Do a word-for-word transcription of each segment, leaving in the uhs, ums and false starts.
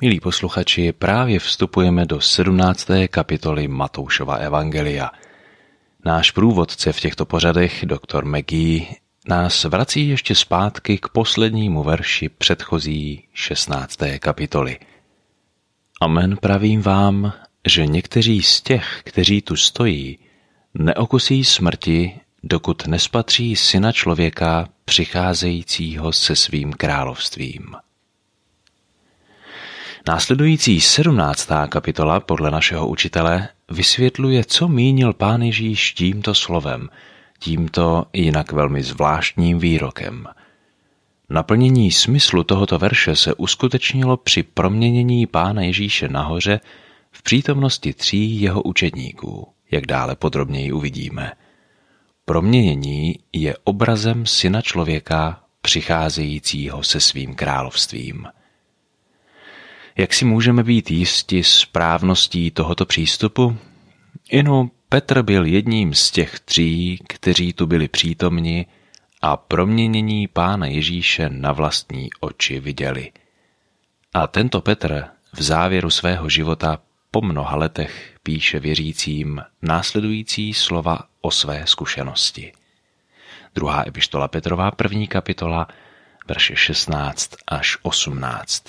Milí posluchači, právě vstupujeme do sedmnácté kapitoly Matoušova evangelia. Náš průvodce v těchto pořadech, doktor Maggie, nás vrací ještě zpátky k poslednímu verši předchozí šestnácté kapitoly. Amen, pravím vám, že někteří z těch, kteří tu stojí, neokusí smrti, dokud nespatří Syna člověka přicházejícího se svým královstvím. Následující sedmnáctá kapitola podle našeho učitele vysvětluje, co mínil Pán Ježíš tímto slovem, tímto jinak velmi zvláštním výrokem. Naplnění smyslu tohoto verše se uskutečnilo při proměnění Pána Ježíše nahoře v přítomnosti tří jeho učedníků, jak dále podrobněji uvidíme. Proměnění je obrazem Syna člověka přicházejícího se svým královstvím. Jak si můžeme být jisti správností tohoto přístupu? Inu, Petr byl jedním z těch tří, kteří tu byli přítomni a proměnění Pána Ježíše na vlastní oči viděli. A tento Petr v závěru svého života po mnoha letech píše věřícím následující slova o své zkušenosti. Druhá epištola Petrova, první kapitola, verše šestnáct až osmnáct.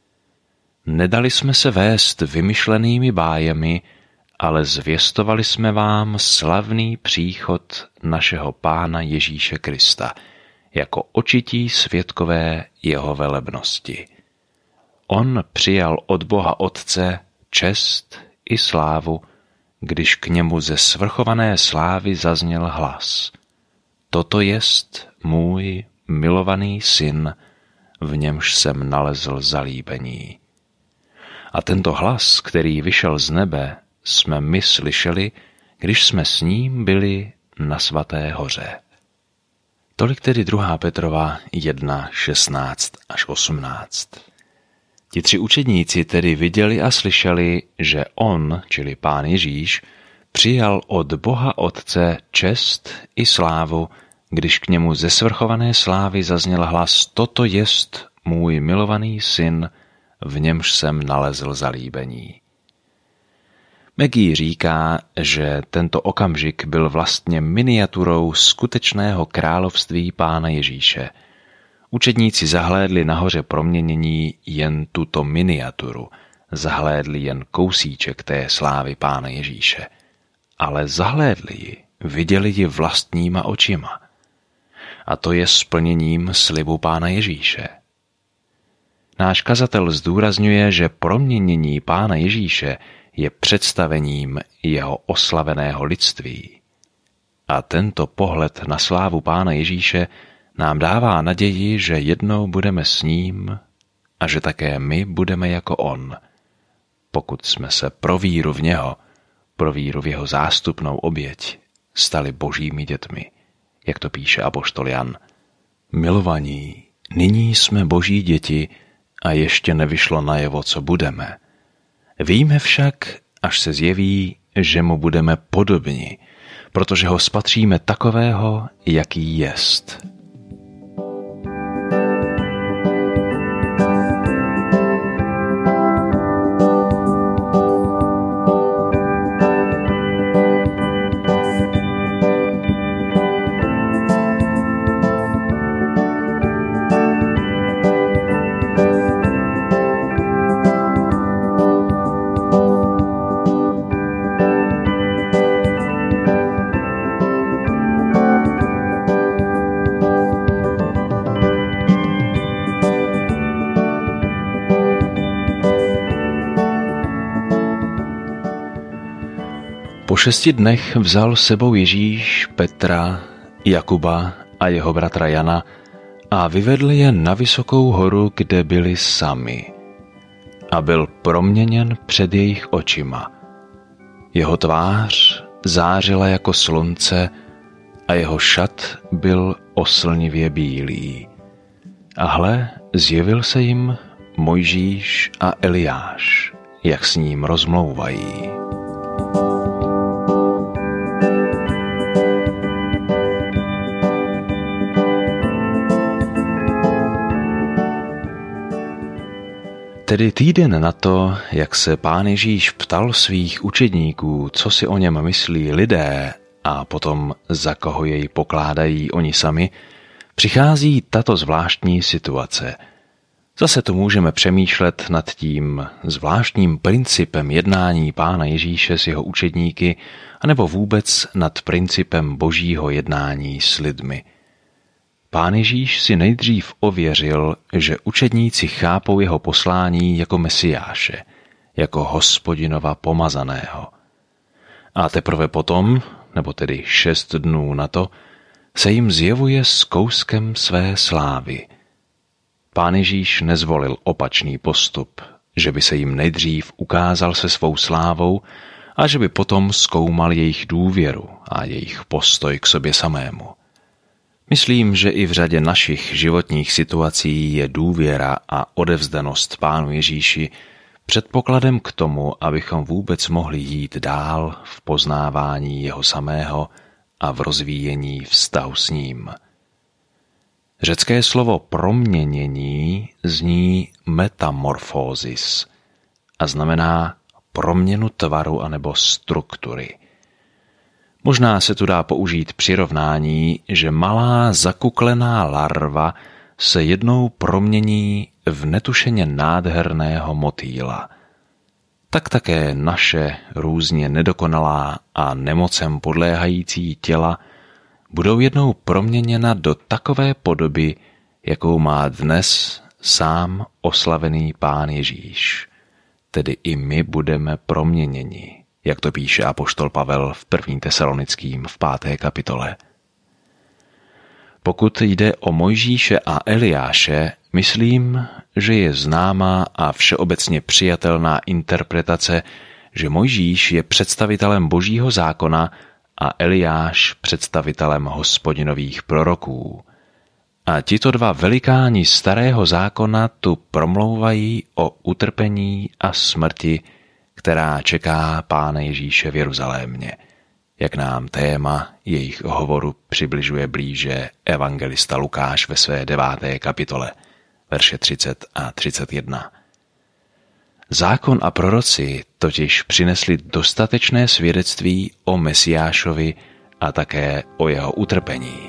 Nedali jsme se vést vymyšlenými bájemi, ale zvěstovali jsme vám slavný příchod našeho Pána Ježíše Krista, jako očití svědkové jeho velebnosti. On přijal od Boha Otce čest i slávu, když k němu ze svrchované slávy zazněl hlas. Toto jest můj milovaný syn, v němž jsem nalezl zalíbení. A tento hlas, který vyšel z nebe, jsme my slyšeli, když jsme s ním byli na svaté hoře. Tolik tedy druhá Petrova jedna, šestnáct až osmnáct. Ti tři učedníci tedy viděli a slyšeli, že on, čili Pán Ježíš, přijal od Boha Otce čest i slávu, když k němu ze svrchované slávy zazněl hlas: Toto jest můj milovaný syn, v němž jsem nalezl zalíbení. Maggie říká, že tento okamžik byl vlastně miniaturou skutečného království Pána Ježíše. Učedníci zahlédli nahoře proměnění jen tuto miniaturu, zahlédli jen kousíček té slávy Pána Ježíše. Ale zahlédli ji, viděli ji vlastníma očima. A to je splněním slibu Pána Ježíše. Náš kazatel zdůrazňuje, že proměnění Pána Ježíše je představením jeho oslaveného lidství. A tento pohled na slávu Pána Ježíše nám dává naději, že jednou budeme s ním a že také my budeme jako on, pokud jsme se pro víru v něho, pro víru v jeho zástupnou oběť, stali božími dětmi, jak to píše apoštol Jan. Milovaní, nyní jsme boží děti a ještě nevyšlo najevo, co budeme. Víme však, až se zjeví, že mu budeme podobni, protože ho spatříme takového, jaký jest. Po šesti dnech vzal sebou Ježíš Petra, Jakuba a jeho bratra Jana a vyvedl je na vysokou horu, kde byli sami. A byl proměněn před jejich očima. Jeho tvář zářila jako slunce a jeho šat byl oslnivě bílý. A hle, zjevil se jim Mojžíš a Eliáš, jak s ním rozmlouvají. Tedy týden na to, jak se Pán Ježíš ptal svých učedníků, co si o něm myslí lidé a potom za koho jej pokládají oni sami, přichází tato zvláštní situace. Zase tu můžeme přemýšlet nad tím zvláštním principem jednání Pána Ježíše s jeho učedníky, anebo vůbec nad principem božího jednání s lidmi. Pán Ježíš si nejdřív ověřil, že učedníci chápou jeho poslání jako Mesiáše, jako Hospodinova pomazaného. A teprve potom, nebo tedy šest dnů na to, se jim zjevuje s kouskem své slávy. Pán Ježíš nezvolil opačný postup, že by se jim nejdřív ukázal se svou slávou a že by potom zkoumal jejich důvěru a jejich postoj k sobě samému. Myslím, že i v řadě našich životních situací je důvěra a odevzdanost Pánu Ježíši předpokladem k tomu, abychom vůbec mohli jít dál v poznávání jeho samého a v rozvíjení vztahu s ním. Řecké slovo proměnění zní metamorfózis a znamená proměnu tvaru anebo struktury. Možná se tu dá použít přirovnání, že malá zakuklená larva se jednou promění v netušeně nádherného motýla. Tak také naše různě nedokonalá a nemocem podléhající těla budou jednou proměněna do takové podoby, jakou má dnes sám oslavený Pán Ježíš. Tedy i my budeme proměněni, jak to píše apoštol Pavel v první Tesalonickým v páté kapitole. Pokud jde o Mojžíše a Eliáše, myslím, že je známá a všeobecně přijatelná interpretace, že Mojžíš je představitelem božího zákona a Eliáš představitelem Hospodinových proroků. A tito dva velikáni starého zákona tu promlouvají o utrpení a smrti, která čeká Pána Ježíše v Jeruzalémě, jak nám téma jejich hovoru přibližuje blíže evangelista Lukáš ve své deváté kapitole, verše třicet a třicet jedna. Zákon a proroci totiž přinesli dostatečné svědectví o Mesiášovi a také o jeho utrpení.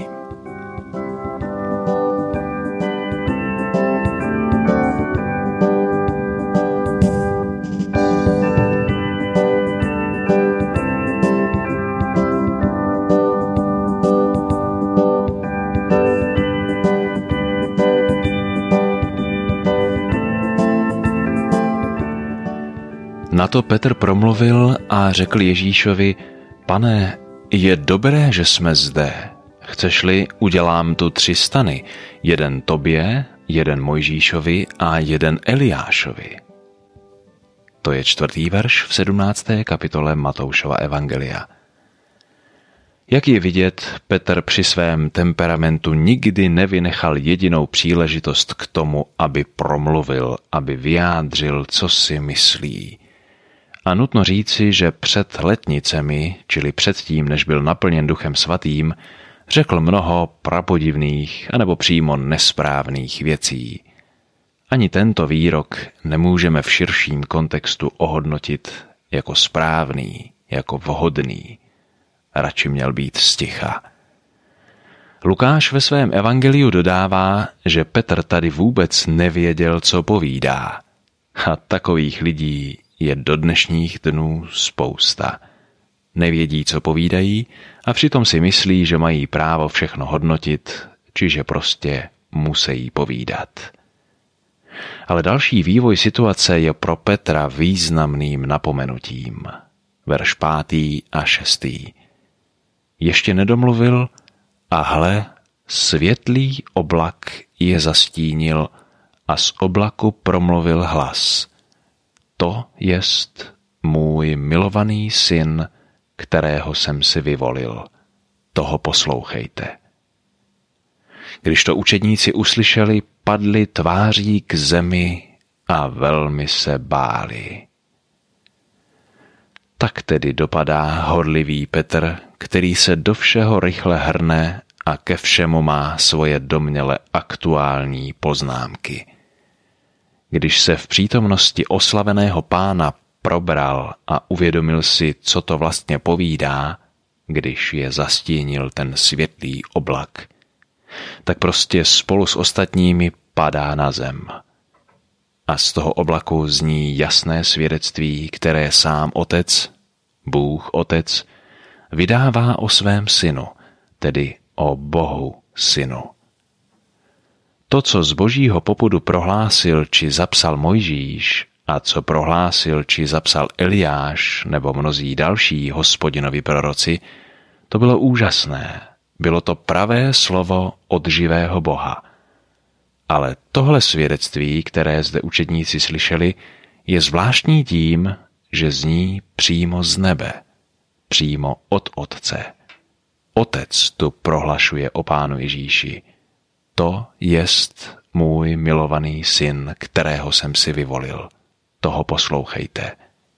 Na to Petr promluvil a řekl Ježíšovi: Pane, je dobré, že jsme zde. Chceš-li, udělám tu tři stany, jeden tobě, jeden Mojžíšovi a jeden Eliášovi. To je čtvrtý verš v sedmnácté kapitole Matoušova evangelia. Jak je vidět, Petr při svém temperamentu nikdy nevynechal jedinou příležitost k tomu, aby promluvil, aby vyjádřil, co si myslí. A nutno říci, že před letnicemi, čili předtím, než byl naplněn Duchem Svatým, řekl mnoho prapodivných anebo přímo nesprávných věcí. Ani tento výrok nemůžeme v širším kontextu ohodnotit jako správný, jako vhodný. Radši měl být sticha. Lukáš ve svém evangeliu dodává, že Petr tady vůbec nevěděl, co povídá. A takových lidí je do dnešních dnů spousta. Nevědí, co povídají, a přitom si myslí, že mají právo všechno hodnotit, čiže prostě musí povídat. Ale další vývoj situace je pro Petra významným napomenutím. Verš pátý a šestý. Ještě nedomluvil a hle, světlý oblak je zastínil a z oblaku promluvil hlas. To jest můj milovaný syn, kterého jsem si vyvolil. Toho poslouchejte. Když to učedníci uslyšeli, padli tváří k zemi a velmi se báli. Tak tedy dopadá horlivý Petr, který se do všeho rychle hrne a ke všemu má svoje domněle aktuální poznámky. Když se v přítomnosti oslaveného Pána probral a uvědomil si, co to vlastně povídá, když je zastínil ten světlý oblak, tak prostě spolu s ostatními padá na zem. A z toho oblaku zní jasné svědectví, které sám Otec, Bůh Otec, vydává o svém synu, tedy o Bohu Synu. To, co z božího popudu prohlásil či zapsal Mojžíš a co prohlásil či zapsal Eliáš nebo mnozí další Hospodinovi proroci, to bylo úžasné. Bylo to pravé slovo od živého Boha. Ale tohle svědectví, které zde učedníci slyšeli, je zvláštní tím, že zní přímo z nebe, přímo od Otce. Otec tu prohlašuje o Pánu Ježíši. To jest můj milovaný syn, kterého jsem si vyvolil. Toho poslouchejte.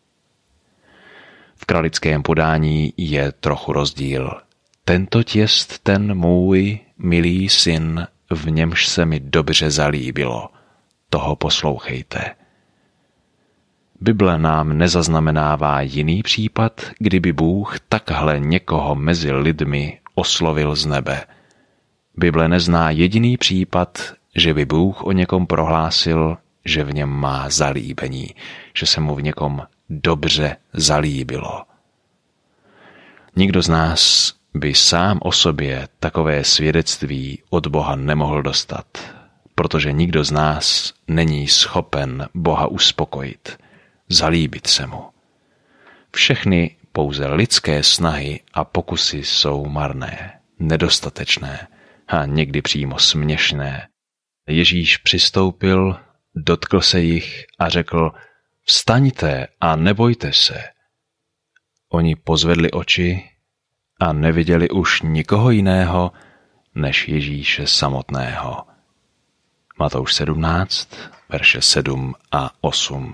V kralickém podání je trochu rozdíl. Tento jest ten můj milý syn, v němž se mi dobře zalíbilo. Toho poslouchejte. Bible nám nezaznamenává jiný případ, kdyby Bůh takhle někoho mezi lidmi oslovil z nebe. Bible nezná jediný případ, že by Bůh o někom prohlásil, že v něm má zalíbení, že se mu v někom dobře zalíbilo. Nikdo z nás by sám o sobě takové svědectví od Boha nemohl dostat, protože nikdo z nás není schopen Boha uspokojit, zalíbit se mu. Všechny pouze lidské snahy a pokusy jsou marné, nedostatečné a někdy přímo směšné. Ježíš přistoupil, dotkl se jich a řekl: vstaňte a nebojte se. Oni pozvedli oči a neviděli už nikoho jiného než Ježíše samotného. Matouš sedmnáct, verše sedm a osm.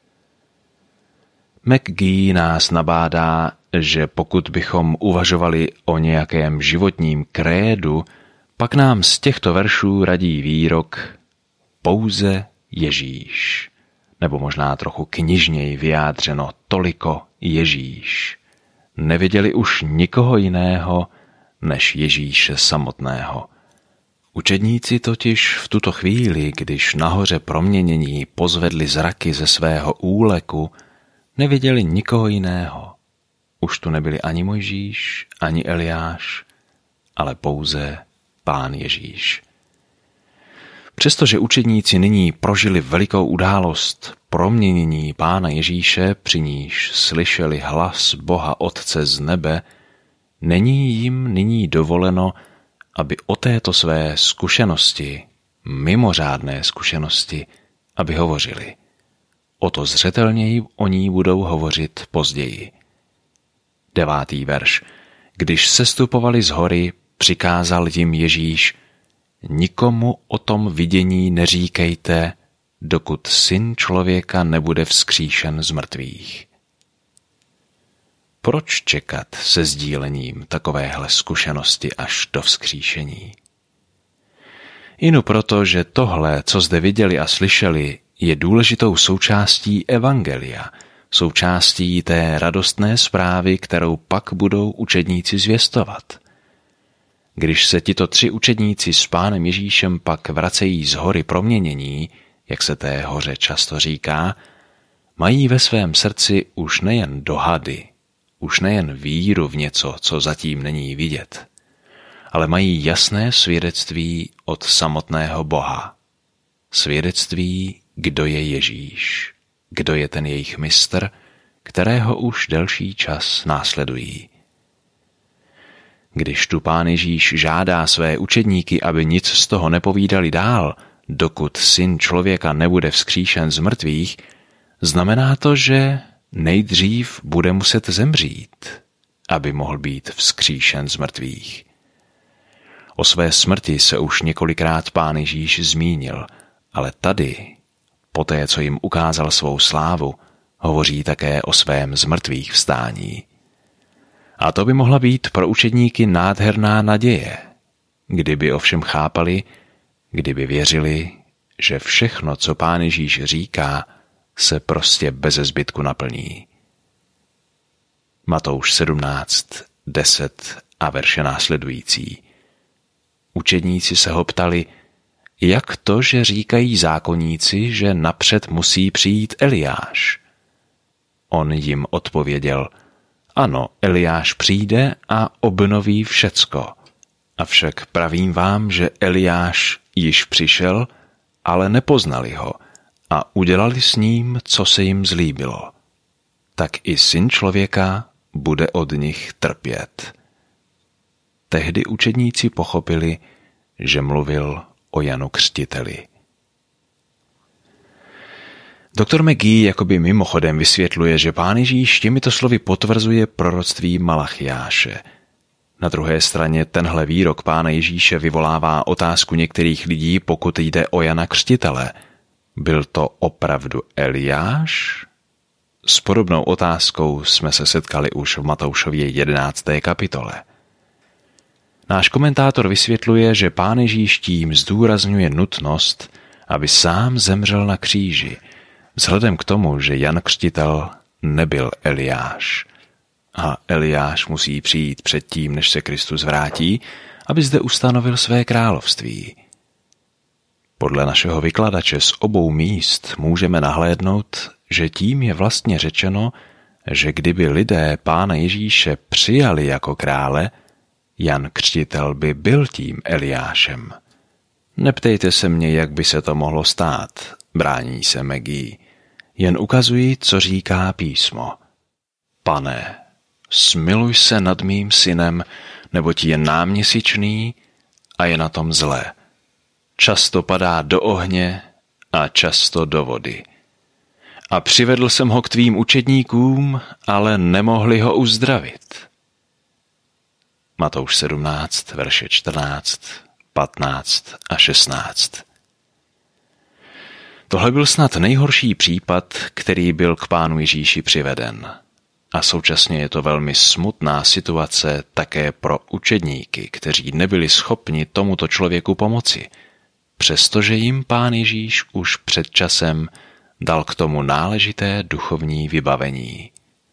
McGee nás nabádá, že pokud bychom uvažovali o nějakém životním krédu, pak nám z těchto veršů radí výrok pouze Ježíš, nebo možná trochu knižněji vyjádřeno toliko Ježíš. Neviděli už nikoho jiného než Ježíše samotného. Učedníci totiž v tuto chvíli, když nahoře proměnění pozvedli zraky ze svého úleku, neviděli nikoho jiného. Už tu nebyli ani Mojžíš, ani Eliáš, ale pouze Pán Ježíš. Přestože učedníci nyní prožili velikou událost proměnění Pána Ježíše, při níž slyšeli hlas Boha Otce z nebe, není jim nyní dovoleno, aby o této své zkušenosti, mimořádné zkušenosti, aby hovořili. O to zřetelněji o ní budou hovořit později. Devátý verš. Když sestupovali z hory, přikázal jim Ježíš: nikomu o tom vidění neříkejte, dokud Syn člověka nebude vzkříšen z mrtvých. Proč čekat se sdílením takovéhle zkušenosti až do vzkříšení? Inu proto, že tohle, co zde viděli a slyšeli, je důležitou součástí evangelia, součástí té radostné zprávy, kterou pak budou učedníci zvěstovat. Když se tito tři učedníci s Pánem Ježíšem pak vracejí z hory proměnění, jak se té hoře často říká, mají ve svém srdci už nejen dohady, už nejen víru v něco, co zatím není vidět, ale mají jasné svědectví od samotného Boha. Svědectví, kdo je Ježíš, kdo je ten jejich mistr, kterého už delší čas následují. Když tu Pán Ježíš žádá své učedníky, aby nic z toho nepovídali dál, dokud Syn člověka nebude vzkříšen z mrtvých, znamená to, že nejdřív bude muset zemřít, aby mohl být vzkříšen z mrtvých. O své smrti se už několikrát Pán Ježíš zmínil, ale tady, poté co jim ukázal svou slávu, hovoří také o svém zmrtvých vstání. A to by mohla být pro učedníky nádherná naděje, kdyby ovšem chápali, kdyby věřili že všechno, co Pán Ježíš říká, se prostě beze zbytku naplní. Matouš sedmnáct, deset a verše následující. Učedníci se ho ptali, jak to, že říkají zákonníci, že napřed musí přijít Eliáš? On jim odpověděl, ano, Eliáš přijde a obnoví všecko. Avšak pravím vám, že Eliáš již přišel, ale nepoznali ho a udělali s ním, co se jim zlíbilo. Tak i Syn člověka bude od nich trpět. Tehdy učedníci pochopili, že mluvil o Janu Křtiteli. Doktor McGee jakoby mimochodem vysvětluje, že Pán Ježíš těmito slovy potvrzuje proroctví Malachiáše. Na druhé straně tenhle výrok Pána Ježíše vyvolává otázku některých lidí, pokud jde o Jana Křtitele. Byl to opravdu Eliáš? S podobnou otázkou jsme se setkali už v Matoušově jedenácté kapitole. Náš komentátor vysvětluje, že Pán Ježíš tím zdůrazňuje nutnost, aby sám zemřel na kříži, vzhledem k tomu, že Jan Křtitel nebyl Eliáš. A Eliáš musí přijít předtím, než se Kristus vrátí, aby zde ustanovil své království. Podle našeho vykladače z obou míst můžeme nahlédnout, že tím je vlastně řečeno, že kdyby lidé Pána Ježíše přijali jako krále, Jan Křtitel by byl tím Eliášem. Neptejte se mě, jak by se to mohlo stát, brání se McGee. Jen ukazuji, co říká písmo. Pane, smiluj se nad mým synem, neboť je náměsíčný a je na tom zle. Často padá do ohně a často do vody. A přivedl jsem ho k tvým učedníkům, ale nemohli ho uzdravit. Matouš sedmnáct, verše čtrnáct, patnáct a šestnáct. Tohle byl snad nejhorší případ, který byl k Pánu Ježíši přiveden. A současně je to velmi smutná situace také pro učedníky, kteří nebyli schopni tomuto člověku pomoci, přestože jim Pán Ježíš už před časem dal k tomu náležité duchovní vybavení.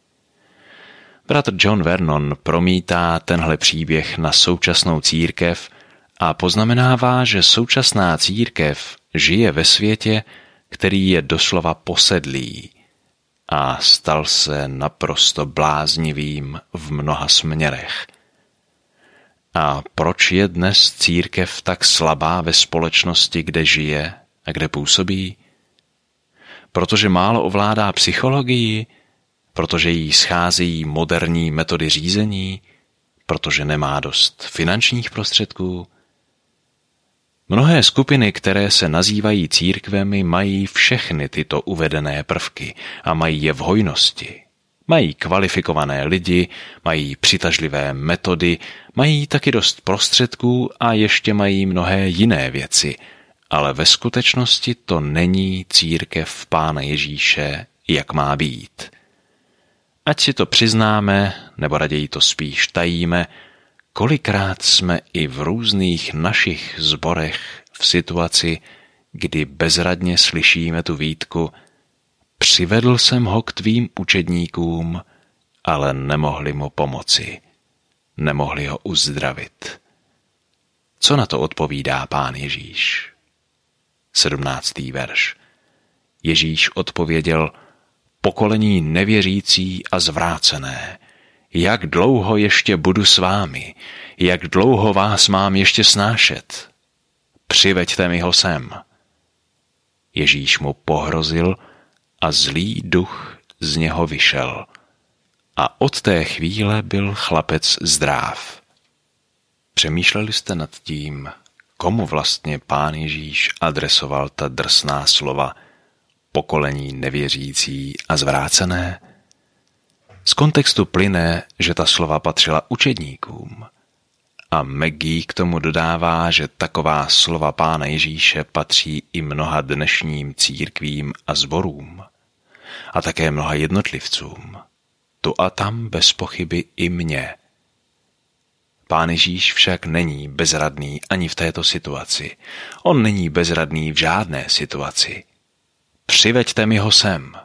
Bratr John Vernon promítá tenhle příběh na současnou církev a poznamenává, že současná církev žije ve světě, který je doslova posedlý a stal se naprosto bláznivým v mnoha směrech. A proč je dnes církev tak slabá ve společnosti, kde žije a kde působí? Protože málo ovládá psychologii, protože jí scházejí moderní metody řízení, protože nemá dost finančních prostředků. Mnohé skupiny, které se nazývají církvemi, mají všechny tyto uvedené prvky a mají je v hojnosti. Mají kvalifikované lidi, mají přitažlivé metody, mají taky dost prostředků a ještě mají mnohé jiné věci, ale ve skutečnosti to není církev Pána Ježíše, jak má být. Ať si to přiznáme, nebo raději to spíš tajíme, kolikrát jsme i v různých našich sborech v situaci, kdy bezradně slyšíme tu výtku: přivedl jsem ho k tvým učedníkům, ale nemohli mu pomoci. Nemohli ho uzdravit. Co na to odpovídá Pán Ježíš? Sedmnáctý verš. Ježíš odpověděl: pokolení nevěřící a zvrácené, jak dlouho ještě budu s vámi, jak dlouho vás mám ještě snášet? Přiveďte mi ho sem. Ježíš mu pohrozil a zlý duch z něho vyšel. A od té chvíle byl chlapec zdráv. Přemýšleli jste nad tím, komu vlastně Pán Ježíš adresoval ta drsná slova pokolení nevěřící a zvrácené? Z kontextu plyne, že ta slova patřila učedníkům. A McGee k tomu dodává, že taková slova Pána Ježíše patří i mnoha dnešním církvím a sborům. A také mnoha jednotlivcům. Tu a tam bez pochyby i mně. Pán Ježíš však není bezradný ani v této situaci. On není bezradný v žádné situaci. Přiveďte mi ho sem.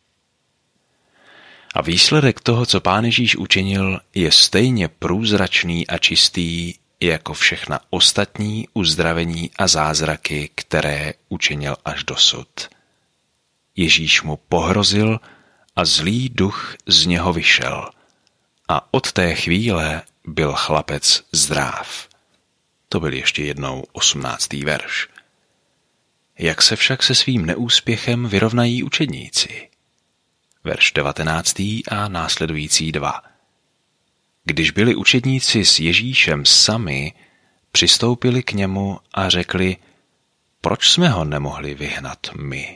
A výsledek toho, co Pán Ježíš učinil, je stejně průzračný a čistý jako všechna ostatní uzdravení a zázraky, které učinil až dosud. Ježíš mu pohrozil a zlý duch z něho vyšel. A od té chvíle byl chlapec zdráv. To byl ještě jednou osmnáctý verš. Jak se však se svým neúspěchem vyrovnají učedníci? Verš devatenáctý a následující dva. Když byli učedníci s Ježíšem sami, přistoupili k němu a řekli, proč jsme ho nemohli vyhnat my?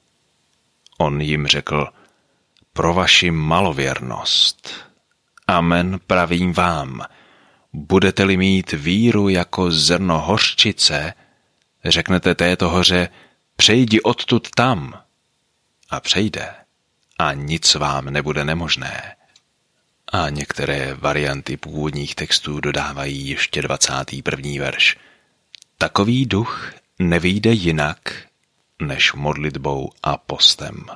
On jim řekl, pro vaši malověrnost. Amen, pravím vám, budete-li mít víru jako zrno hořčice, řeknete této hoře, přejdi odtud tam a přejde a nic vám nebude nemožné. A některé varianty původních textů dodávají ještě dvacátý první verš. Takový duch nevyjde jinak, než modlitbou a postem.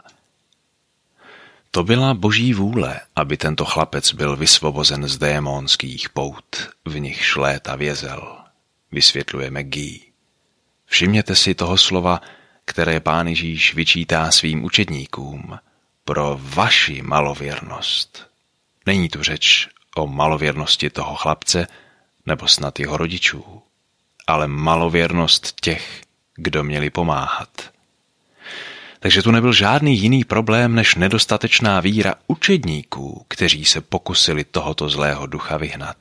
To byla Boží vůle, aby tento chlapec byl vysvobozen z démonských pout, v nichž léta vězel, vysvětluje McGee. Všimněte si toho slova, které Pán Ježíš vyčítá svým učedníkům. Pro vaši malověrnost. Není tu řeč o malověrnosti toho chlapce nebo snad jeho rodičů, ale malověrnost těch, kdo měli pomáhat. Takže tu nebyl žádný jiný problém než nedostatečná víra učedníků, kteří se pokusili tohoto zlého ducha vyhnat.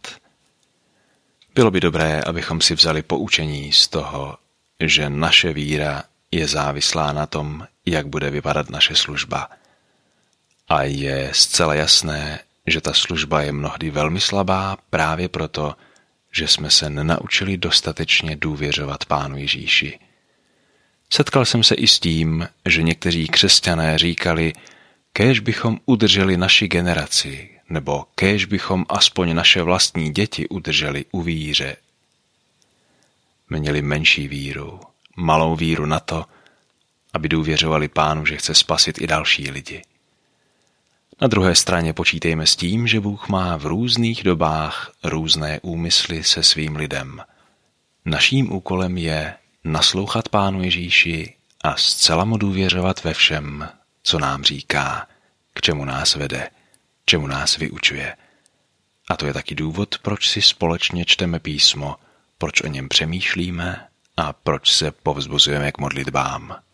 Bylo by dobré, abychom si vzali poučení z toho, že naše víra je závislá na tom, jak bude vypadat naše služba. A je zcela jasné, že ta služba je mnohdy velmi slabá právě proto, že jsme se nenaučili dostatečně důvěřovat Pánu Ježíši. Setkal jsem se i s tím, že někteří křesťané říkali, kéž bychom udrželi naši generaci, nebo kéž bychom aspoň naše vlastní děti udrželi u víře. Měli menší víru, malou víru na to, aby důvěřovali Pánu, že chce spasit i další lidi. Na druhé straně počítejme s tím, že Bůh má v různých dobách různé úmysly se svým lidem. Naším úkolem je naslouchat Pánu Ježíši a zcela mu důvěřovat ve všem, co nám říká, k čemu nás vede, čemu nás vyučuje. A to je taky důvod, proč si společně čteme písmo, proč o něm přemýšlíme a proč se povzbuzujeme k modlitbám.